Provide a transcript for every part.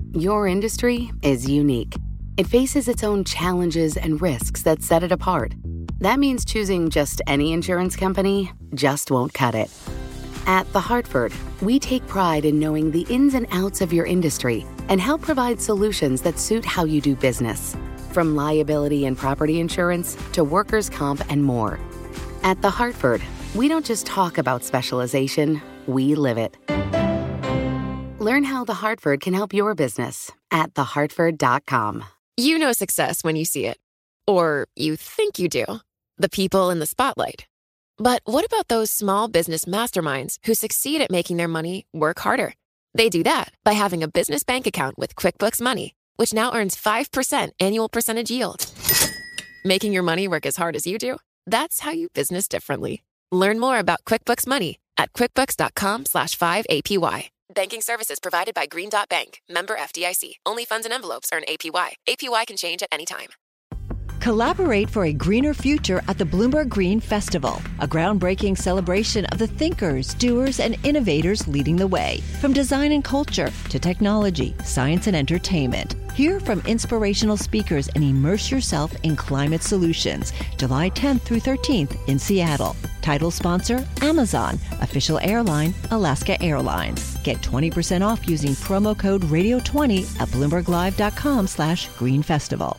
Your industry is unique. It faces its own challenges and risks that set it apart. That means choosing just any insurance company just won't cut it. At The Hartford, we take pride in knowing the ins and outs of your industry and help provide solutions that suit how you do business. From liability and property insurance to workers' comp and more. At The Hartford, we don't just talk about specialization, we live it. Learn how The Hartford can help your business at thehartford.com. You know success when you see it. Or you think you do. The people in the spotlight. But what about those small business masterminds who succeed at making their money work harder? They do that by having a business bank account with QuickBooks Money, which now earns 5% annual percentage yield. Making your money work as hard as you do? That's how you business differently. Learn more about QuickBooks Money at quickbooks.com/5APY. Banking services provided by Green Dot Bank. Member FDIC. Only funds and envelopes earn APY. APY can change at any time. Collaborate for a greener future at the Bloomberg Green Festival, a groundbreaking celebration of the thinkers, doers, and innovators leading the way. From design and culture to technology, science, and entertainment. Hear from inspirational speakers and immerse yourself in climate solutions. July 10th through 13th in Seattle. Title sponsor, Amazon. Official airline, Alaska Airlines. Get 20% off using promo code radio20 at bloomberglive.com/greenfestival.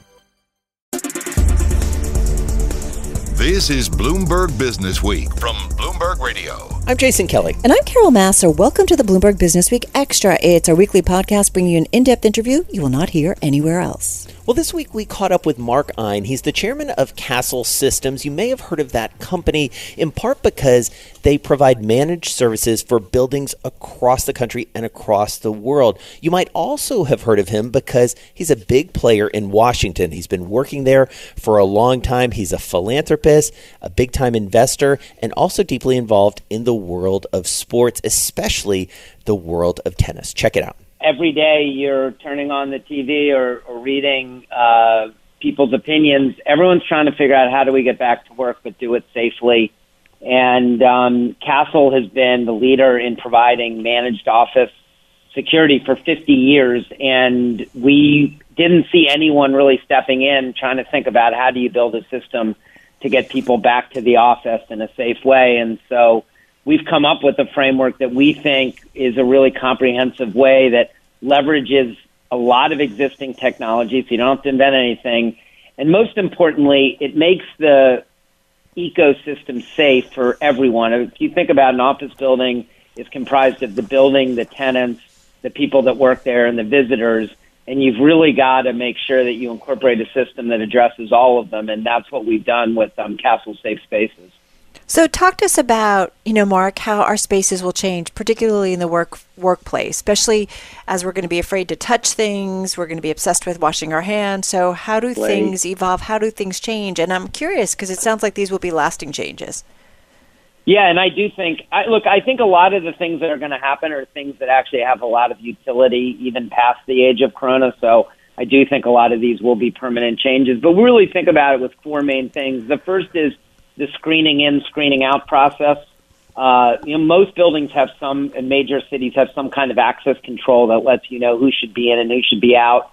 This is Bloomberg Business Week from Bloomberg Radio. I'm Jason Kelly. And I'm Carol Masser. Welcome to the Bloomberg Business Week Extra. It's our weekly podcast bringing you an in-depth interview you will not hear anywhere else. Well, this week we caught up with Mark Ein. He's the chairman of Castle Systems. You may have heard of that company in part because they provide managed services for buildings across the country and across the world. You might also have heard of him because he's a big player in Washington. He's been working there for a long time. He's a philanthropist, a big-time investor, and also deeply involved in the world of sports, especially the world of tennis. Check it out. Every day you're turning on the TV or reading people's opinions. Everyone's trying to figure out how do we get back to work but do it safely. And Castle has been the leader in providing managed office security for 50 years. And we didn't see anyone really stepping in trying to think about how do you build a system to get people back to the office in a safe way. And so we've come up with a framework that we think is a really comprehensive way that leverages a lot of existing technology, so you don't have to invent anything. And most importantly, it makes the ecosystem safe for everyone. If you think about an office building, it's comprised of the building, the tenants, the people that work there, and the visitors. And you've really got to make sure that you incorporate a system that addresses all of them. And that's what we've done with Castle Safe Spaces. So talk to us about, Mark, how our spaces will change, particularly in the workplace, especially as we're going to be afraid to touch things. We're going to be obsessed with washing our hands. So how do things evolve? How do things change? And I'm curious because it sounds like these will be lasting changes. Yeah, and I do think, I think a lot of the things that are going to happen are things that actually have a lot of utility, even past the age of Corona. So I do think a lot of these will be permanent changes. But we really think about it with four main things. The first is the screening in, screening out process. Most buildings have and major cities have some kind of access control that lets you know who should be in and who should be out.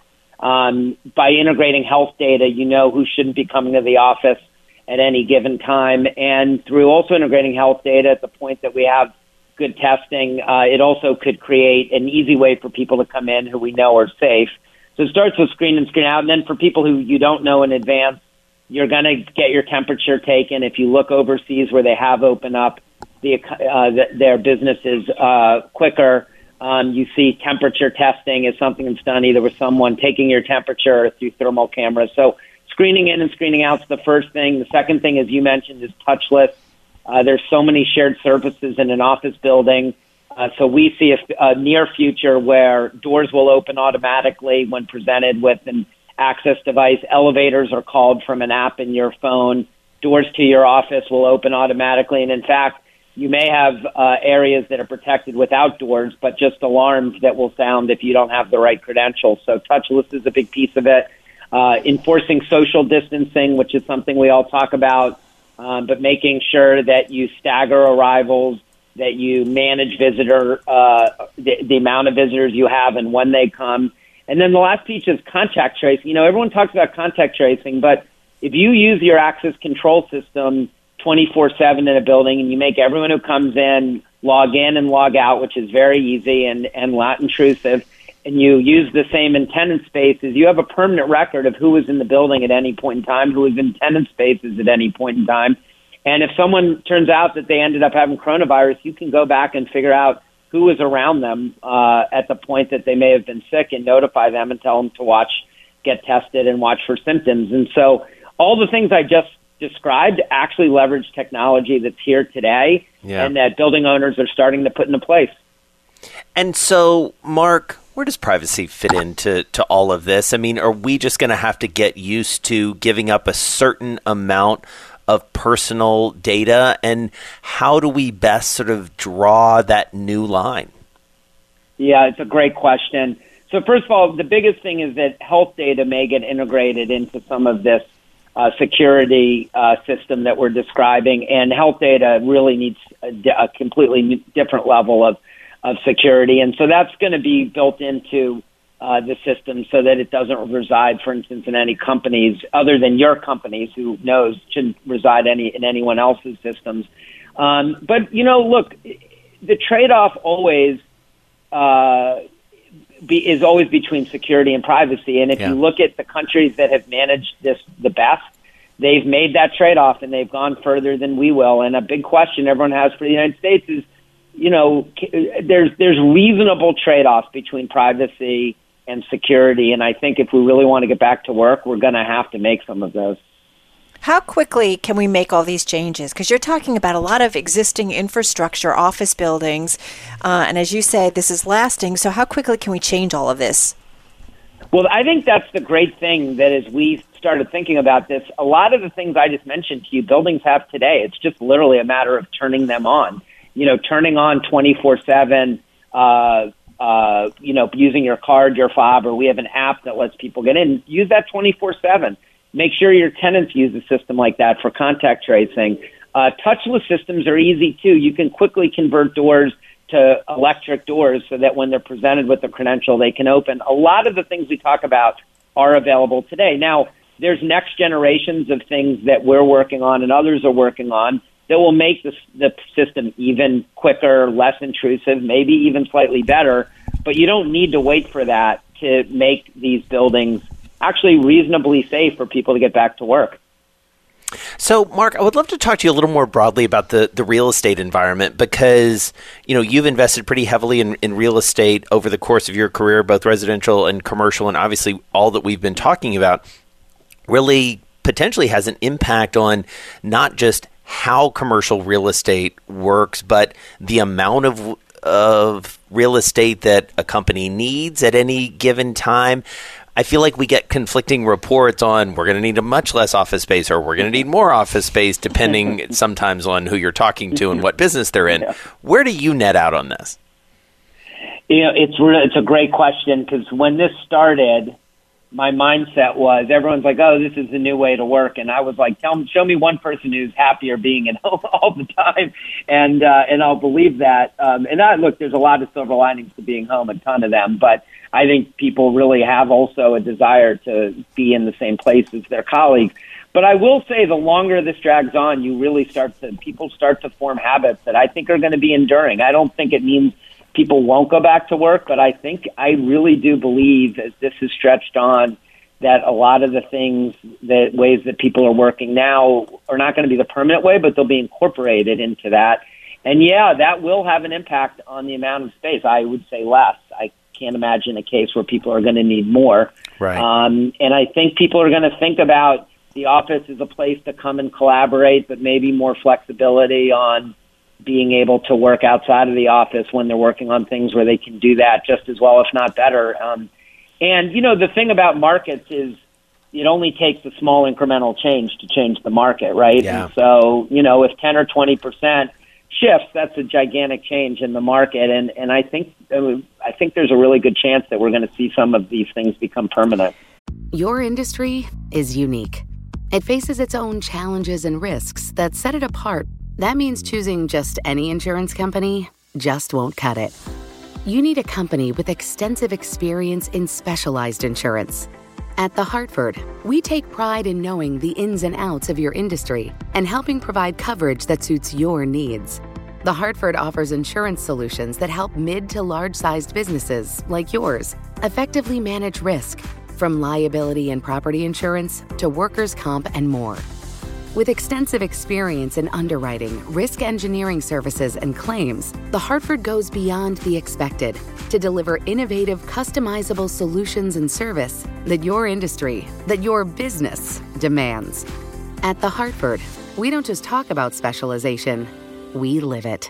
By integrating health data, you know who shouldn't be coming to the office at any given time. And through also integrating health data at the point that we have good testing, it also could create an easy way for people to come in who we know are safe. So it starts with screen and screen out. And then for people who you don't know in advance, you're going to get your temperature taken. If you look overseas where they have opened up their businesses quicker, you see temperature testing is something that's done either with someone taking your temperature or through thermal cameras. So screening in and screening out is the first thing. The second thing, as you mentioned, is touchless. There's so many shared surfaces in an office building. So we see a near future where doors will open automatically when presented with an access device. Elevators are called from an app in your phone. Doors to your office will open automatically. And in fact, you may have areas that are protected without doors, but just alarms that will sound if you don't have the right credentials. So touchless is a big piece of it. Enforcing social distancing, which is something we all talk about, but making sure that you stagger arrivals, that you manage the amount of visitors you have and when they come. And then the last piece is contact tracing. Everyone talks about contact tracing, but if you use your access control system 24/7 in a building and you make everyone who comes in log in and log out, which is very easy and not intrusive, and you use the same in tenant spaces, you have a permanent record of who was in the building at any point in time, who was in tenant spaces at any point in time. And if someone turns out that they ended up having coronavirus, you can go back and figure out who was around them at the point that they may have been sick and notify them and tell them to get tested and watch for symptoms. And so all the things I just described actually leverage technology that's here today and that building owners are starting to put into place. And so, Mark, where does privacy fit into all of this? I mean, are we just going to have to get used to giving up a certain amount of personal data, and how do we best sort of draw that new line? Yeah, it's a great question. So first of all, the biggest thing is that health data may get integrated into some of this security system that we're describing, and health data really needs a completely different level of security, and so that's going to be built into the system so that it doesn't reside, for instance, in any companies other than your companies, who knows shouldn't reside in anyone else's systems. But look, the trade-off always is always between security and privacy. And if you look at the countries that have managed this the best, they've made that trade-off and they've gone further than we will. And a big question everyone has for the United States is, there's reasonable trade-offs between privacy and security. And I think if we really want to get back to work, we're going to have to make some of those. How quickly can we make all these changes? Because you're talking about a lot of existing infrastructure, office buildings, and as you say, this is lasting. So how quickly can we change all of this? Well, I think that's the great thing, that as we started thinking about this, a lot of the things I just mentioned to you, buildings have today. It's just literally a matter of turning them on. Turning on 24/7, using your card, your fob, or we have an app that lets people get in. Use that 24/7. Make sure your tenants use a system like that for contact tracing. Touchless systems are easy, too. You can quickly convert doors to electric doors so that when they're presented with a credential, they can open. A lot of the things we talk about are available today. Now, there's next generations of things that we're working on and others are working on that will make the system even quicker, less intrusive, maybe even slightly better. But you don't need to wait for that to make these buildings actually reasonably safe for people to get back to work. So, Mark, I would love to talk to you a little more broadly about the real estate environment, because, you've invested pretty heavily in real estate over the course of your career, both residential and commercial, and obviously all that we've been talking about really potentially has an impact on not just how commercial real estate works, but the amount of real estate that a company needs at any given time. I feel like we get conflicting reports on we're going to need a much less office space or we're going to need more office space, depending sometimes on who you're talking to and what business they're in. Yeah. Where do you net out on this? It's a great question, because when this started, my mindset was everyone's like, oh, this is the new way to work. And I was like, show me one person who's happier being at home all the time. And I'll believe that. Look, there's a lot of silver linings to being home, a ton of them. But I think people really have also a desire to be in the same place as their colleagues. But I will say the longer this drags on, people start to form habits that I think are going to be enduring. I don't think it means people won't go back to work, but I really do believe, as this is stretched on, that a lot of the ways that people are working now are not going to be the permanent way, but they'll be incorporated into that. And that will have an impact on the amount of space. I would say less. I can't imagine a case where people are going to need more. Right. And I think people are going to think about the office as a place to come and collaborate, but maybe more flexibility on being able to work outside of the office when they're working on things where they can do that just as well, if not better. The thing about markets is it only takes a small incremental change to change the market, right? Yeah. And so, if 10 or 20% shifts, that's a gigantic change in the market. And I think there's a really good chance that we're going to see some of these things become permanent. Your industry is unique. It faces its own challenges and risks that set it apart. That means choosing just any insurance company just won't cut it. you need a company with extensive experience in specialized insurance. At The Hartford, we take pride in knowing the ins and outs of your industry and helping provide coverage that suits your needs. The Hartford offers insurance solutions that help mid to large-sized businesses like yours effectively manage risk, from liability and property insurance to workers' comp and more. With extensive experience in underwriting, risk engineering services, and claims, The Hartford goes beyond the expected to deliver innovative, customizable solutions and service that your industry, that your business demands. At The Hartford, we don't just talk about specialization, we live it.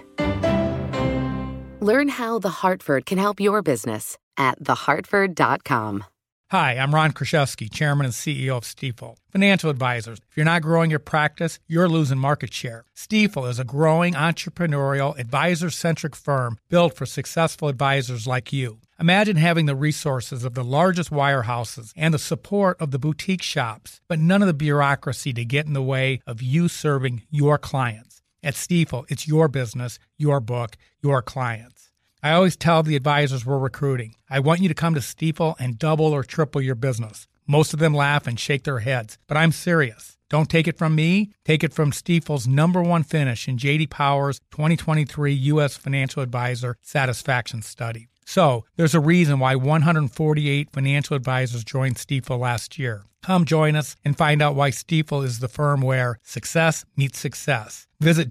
Learn how The Hartford can help your business at thehartford.com. Hi, I'm Ron Kraszewski, Chairman and CEO of Stifel Financial Advisors. If you're not growing your practice, you're losing market share. Stifel is a growing, entrepreneurial, advisor-centric firm built for successful advisors like you. Imagine having the resources of the largest wirehouses and the support of the boutique shops, but none of the bureaucracy to get in the way of you serving your clients. At Stifel, it's your business, your book, your clients. I always tell the advisors we're recruiting, I want you to come to Stifel and double or triple your business. Most of them laugh and shake their heads, but I'm serious. Don't take it from me. Take it from Stifel's #1 finish in J.D. Power's 2023 U.S. Financial Advisor Satisfaction Study. So, there's a reason why 148 financial advisors joined Stifel last year. Come join us and find out why Stifel is the firm where success meets success. Visit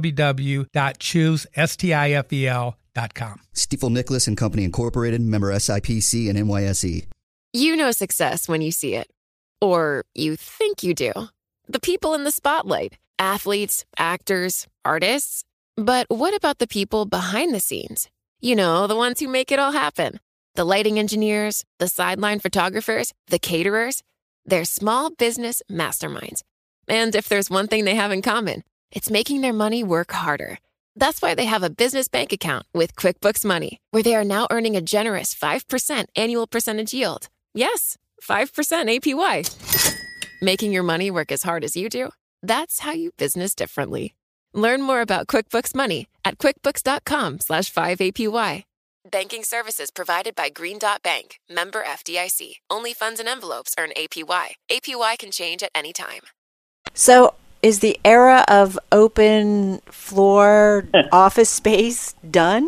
www.choosestifel.com. Stifel Nicholas and Company Incorporated, member SIPC and NYSE. You know success when you see it. Or you think you do. The people in the spotlight. Athletes, actors, artists. But what about the people behind the scenes? You know, the ones who make it all happen. The lighting engineers, the sideline photographers, the caterers. They're small business masterminds. And if there's one thing they have in common, it's making their money work harder. That's why they have a business bank account with QuickBooks Money, where they are now earning a generous 5% annual percentage yield. Yes, 5% APY. Making your money work as hard as you do? That's how you business differently. Learn more about QuickBooks Money at quickbooks.com/5APY. Banking services provided by Green Dot Bank, member FDIC. Only funds and envelopes earn APY. APY can change at any time. So, is the era of open floor office space done?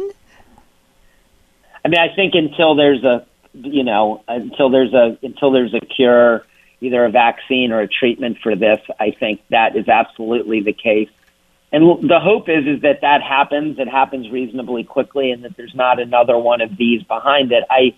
I mean, I think until there's a cure, either a vaccine or a treatment for this, I think that is absolutely the case. And the hope is that happens. It happens reasonably quickly, and that there's not another one of these behind it. I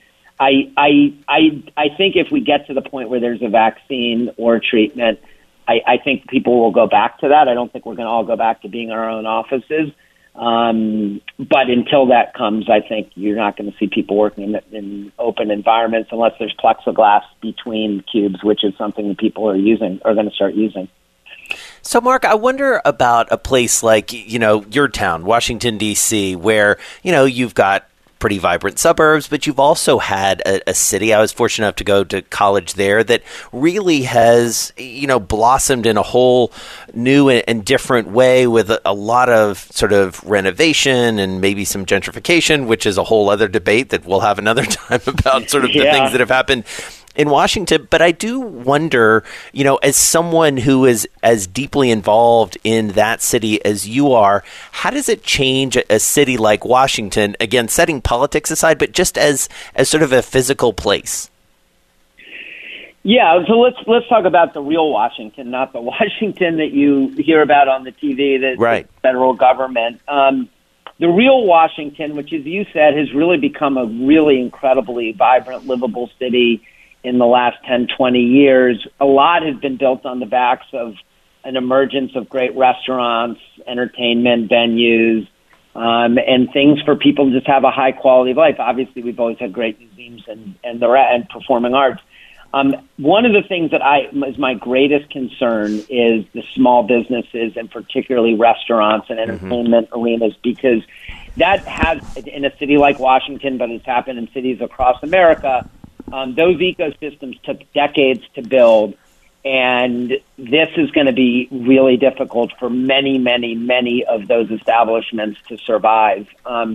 think if we get to the point where there's a vaccine or treatment, I think people will go back to that. I don't think we're going to all go back to being in our own offices. But until that comes, I think you're not going to see people working in open environments unless there's plexiglass between cubes, which is something that people are going to start using. So, Mark, I wonder about a place like, your town, Washington, D.C., where, you've got pretty vibrant suburbs, but you've also had a city. I was fortunate enough to go to college there that really has, blossomed in a whole new and different way with a lot of sort of renovation and maybe some gentrification, which is a whole other debate that we'll have another time about sort of the things that have happened in Washington. But I do wonder, as someone who is as deeply involved in that city as you are, how does it change a city like Washington, again, setting politics aside, but just as sort of a physical place? Yeah, so let's talk about the real Washington, not the Washington that you hear about on the TV, the federal government. The real Washington, which, as you said, has really become a really incredibly vibrant, livable city in the last 10, 20 years. A lot has been built on the backs of an emergence of great restaurants, entertainment venues, and things for people to just have a high quality of life. Obviously, we've always had great museums and performing arts. One of the things that is my greatest concern is the small businesses, and particularly restaurants and entertainment arenas, because that has, in a city like Washington, but it's happened in cities across America, those ecosystems took decades to build, and this is going to be really difficult for many, many, many of those establishments to survive.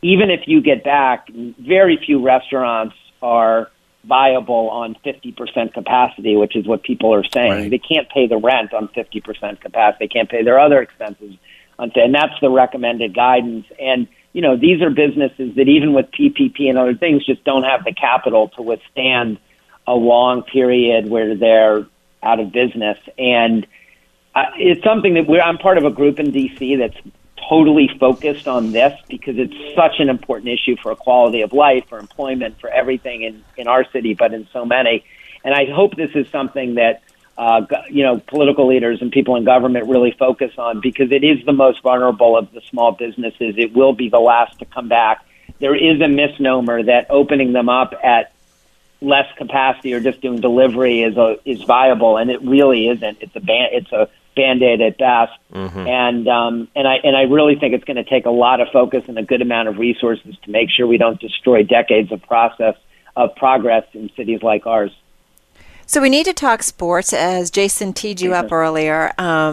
even if you get back, very few restaurants are viable on 50% capacity, which is what people are saying. Right. They can't pay the rent on 50% capacity. They can't pay their other expenses and that's the recommended guidance. And, these are businesses that even with PPP and other things just don't have the capital to withstand a long period where they're out of business. And it's something that I'm part of a group in D.C. that's totally focused on this because it's such an important issue for quality of life, for employment, for everything in our city, but in so many. And I hope this is something that, political leaders and people in government really focus on because it is the most vulnerable of the small businesses. It will be the last to come back. There is a misnomer that opening them up at less capacity or just doing delivery is viable, and it really isn't. It's a Band-Aid at best. Mm-hmm. And I really think it's going to take a lot of focus and a good amount of resources to make sure we don't destroy decades of progress in cities like ours. So we need to talk sports, as Jason teed you up earlier.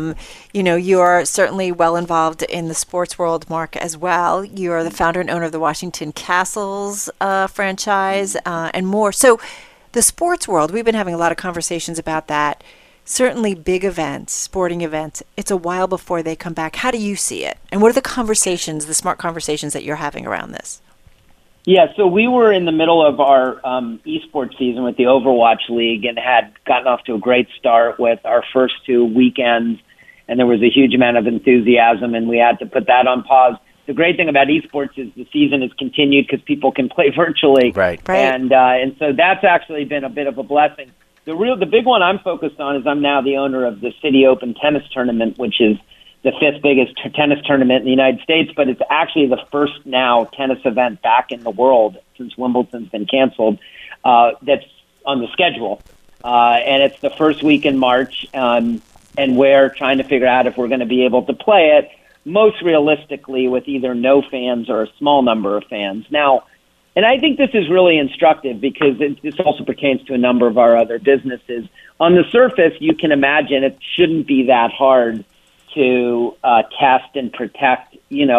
You're certainly well involved in the sports world, Mark, as well. You're the founder and owner of the Washington Castles franchise and more. So the sports world, we've been having a lot of conversations about that. Certainly big events, sporting events, it's a while before they come back. How do you see it? And what are the smart conversations that you're having around this? Yeah, so we were in the middle of our esports season with the Overwatch League and had gotten off to a great start with our first 2 weekends, and there was a huge amount of enthusiasm, and we had to put that on pause. The great thing about esports is the season has continued because people can play virtually, right. And so that's actually been a bit of a blessing. The big one I'm focused on is I'm now the owner of the City Open tennis tournament, which is the 5th biggest tennis tournament in the United States, but it's actually the first now tennis event back in the world since Wimbledon's been canceled that's on the schedule. And it's the first week in March, and we're trying to figure out if we're going to be able to play it most realistically with either no fans or a small number of fans. Now, and I think this is really instructive because this also pertains to a number of our other businesses. On the surface, you can imagine it shouldn't be that hard to test and protect,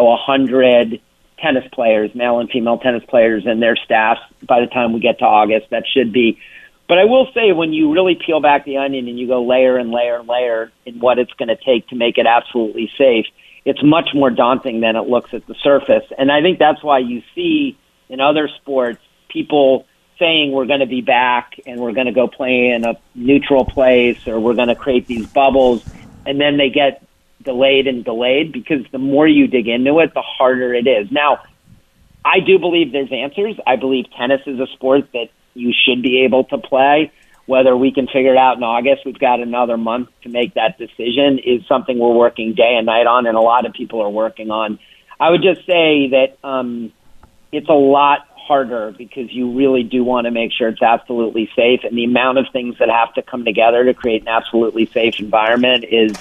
100 tennis players, male and female tennis players and their staffs by the time we get to August. That should be. But I will say when you really peel back the onion and you go layer and layer and layer in what it's going to take to make it absolutely safe, it's much more daunting than it looks at the surface. And I think that's why you see in other sports people saying we're going to be back and we're going to go play in a neutral place or we're going to create these bubbles, and then they get delayed because the more you dig into it, the harder it is. Now, I do believe there's answers. I believe tennis is a sport that you should be able to play. Whether we can figure it out in August, we've got another month to make that decision, is something we're working day and night on, and a lot of people are working on. I would just say that it's a lot harder because you really do want to make sure it's absolutely safe, and the amount of things that have to come together to create an absolutely safe environment is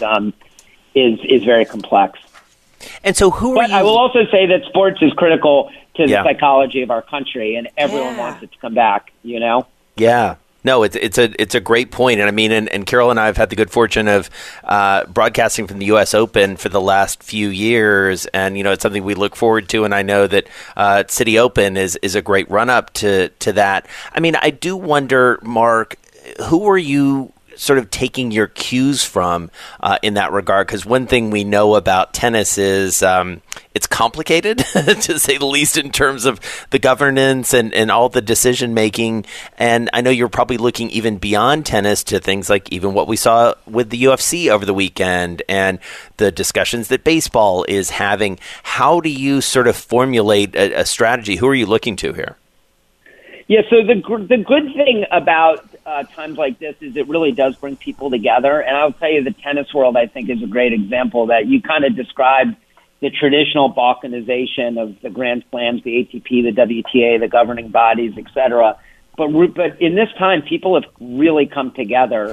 very complex. And so but I will also say that sports is critical to the psychology of our country, and everyone wants it to come back, Yeah. No, it's a great point. And I mean, and Carol and I have had the good fortune of broadcasting from the U.S. Open for the last few years. And, it's something we look forward to. And I know that City Open is a great run up to that. I mean, I do wonder, Mark, who are you sort of taking your cues from in that regard? Because one thing we know about tennis is it's complicated, to say the least, in terms of the governance and all the decision making. And I know you're probably looking even beyond tennis to things like even what we saw with the UFC over the weekend and the discussions that baseball is having. How do you sort of formulate a strategy? Who are you looking to here? Yeah, so the good thing about times like this is it really does bring people together. And I'll tell you, the tennis world, I think, is a great example that you kind of described the traditional balkanization of the Grand Slams, the ATP, the WTA, the governing bodies, et cetera. But in this time, people have really come together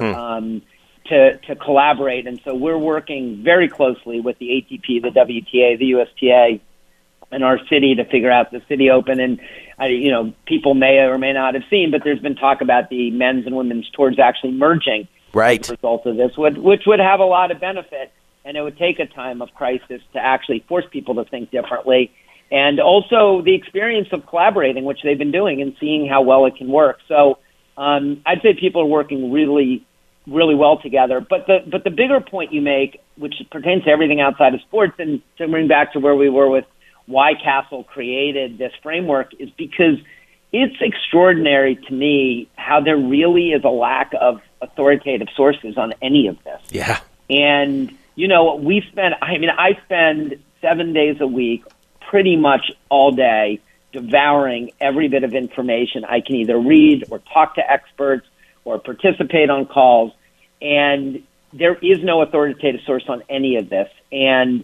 to collaborate. And so we're working very closely with the ATP, the WTA, the USTA, in our city to figure out the City Open. And, people may or may not have seen, but there's been talk about the men's and women's tours actually merging as a result of this, which would have a lot of benefit. And it would take a time of crisis to actually force people to think differently. and also the experience of collaborating, which they've been doing, and seeing how well it can work. So I'd say people are working really, really well together. But the bigger point you make, which pertains to everything outside of sports, and to bring back to where we were with why Castle created this framework, is because it's extraordinary to me how there really is a lack of authoritative sources on any of this. Yeah. And, I spend 7 days a week, pretty much all day, devouring every bit of information I can either read or talk to experts or participate on calls. And there is no authoritative source on any of this. And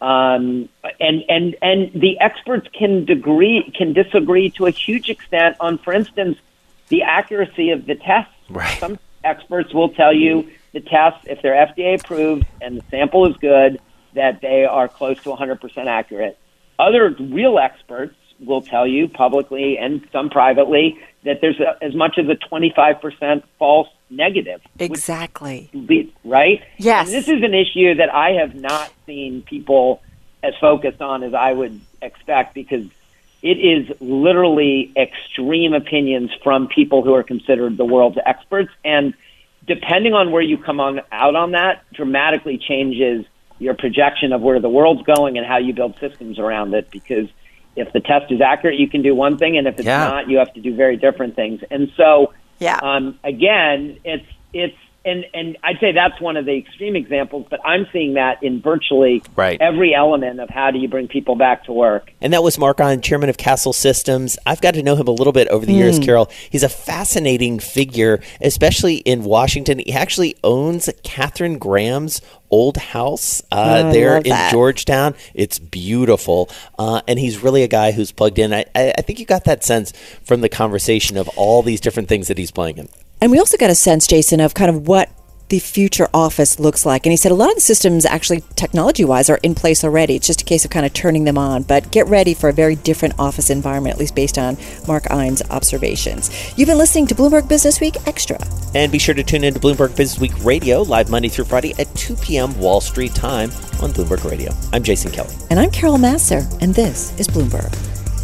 the experts can disagree to a huge extent on, for instance, the accuracy of the tests. Right. Some experts will tell you the tests, if they're FDA approved and the sample is good, that they are close to 100% accurate. Other real experts will tell you publicly and some privately that there's as much as a 25% false negative. Exactly. Right? Yes. And this is an issue that I have not seen people as focused on as I would expect, because it is literally extreme opinions from people who are considered the world's experts. And depending on where you come out on that, dramatically changes your projection of where the world's going and how you build systems around it. Because if the test is accurate, you can do one thing, and if it's not, you have to do very different things. And so, again, it's and I'd say that's one of the extreme examples, but I'm seeing that in virtually every element of how do you bring people back to work. And that was Mark Ein, chairman of Castle Systems. I've got to know him a little bit over the years, Carol. He's a fascinating figure, especially in Washington. He actually owns Katharine Graham's old house there in Georgetown. It's beautiful. And he's really a guy who's plugged in. I think you got that sense from the conversation of all these different things that he's playing in. And we also got a sense, Jason, of kind of what the future office looks like. And he said a lot of the systems actually technology-wise are in place already. It's just a case of kind of turning them on. But get ready for a very different office environment, at least based on Mark Ein's observations. You've been listening to Bloomberg Business Week Extra. And be sure to tune in to Bloomberg Business Week Radio, live Monday through Friday at 2 p.m. Wall Street time on Bloomberg Radio. I'm Jason Kelly. And I'm Carol Masser, and this is Bloomberg.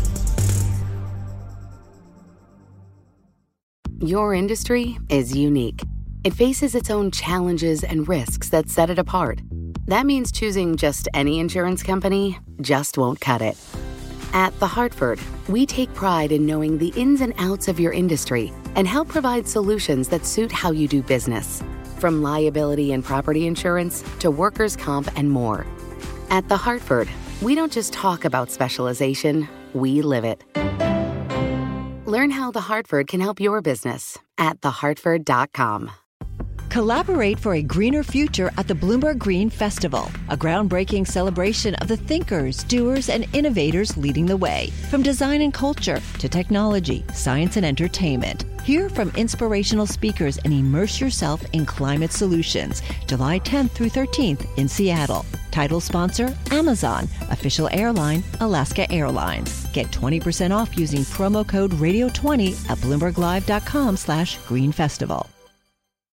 Your industry is unique. It faces its own challenges and risks that set it apart. That means choosing just any insurance company just won't cut it. At The Hartford, we take pride in knowing the ins and outs of your industry and help provide solutions that suit how you do business. From liability and property insurance to workers' comp and more. At The Hartford, we don't just talk about specialization, we live it. Learn how The Hartford can help your business at thehartford.com. Collaborate for a greener future at the Bloomberg Green Festival, a groundbreaking celebration of the thinkers, doers, and innovators leading the way. From design and culture to technology, science, and entertainment. Hear from inspirational speakers and immerse yourself in climate solutions. July 10th through 13th in Seattle. Title sponsor, Amazon. Official airline, Alaska Airlines. Get 20% off using promo code radio20 at BloombergLive.com/Green Festival.